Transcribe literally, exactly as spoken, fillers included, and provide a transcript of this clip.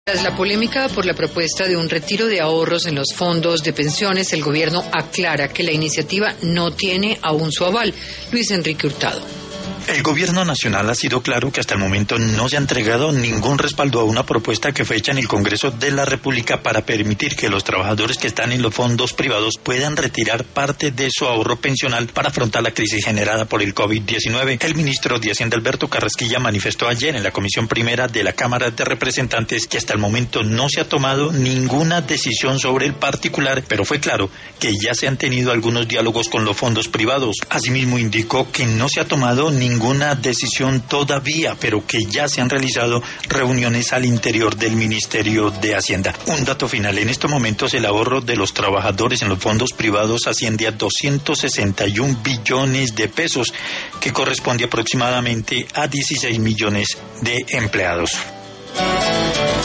Tras la polémica por la propuesta de un retiro de ahorros en los fondos de pensiones, el gobierno aclara que la iniciativa no tiene aún su aval. Luis Enrique Hurtado. El gobierno nacional ha sido claro que hasta el momento no se ha entregado ningún respaldo a una propuesta que fue hecha en el Congreso de la República para permitir que los trabajadores que están en los fondos privados puedan retirar parte de su ahorro pensional para afrontar la crisis generada por el COVID diecinueve. El ministro de Hacienda, Alberto Carrasquilla, manifestó ayer en la Comisión Primera de la Cámara de Representantes que hasta el momento no se ha tomado ninguna decisión sobre el particular, pero fue claro que ya se han tenido algunos diálogos con los fondos privados. Asimismo, indicó que no se ha tomado ninguna ninguna decisión todavía, pero que ya se han realizado reuniones al interior del Ministerio de Hacienda. Un dato final, en estos momentos el ahorro de los trabajadores en los fondos privados asciende a doscientos sesenta y un billones de pesos, que corresponde aproximadamente a dieciséis millones de empleados.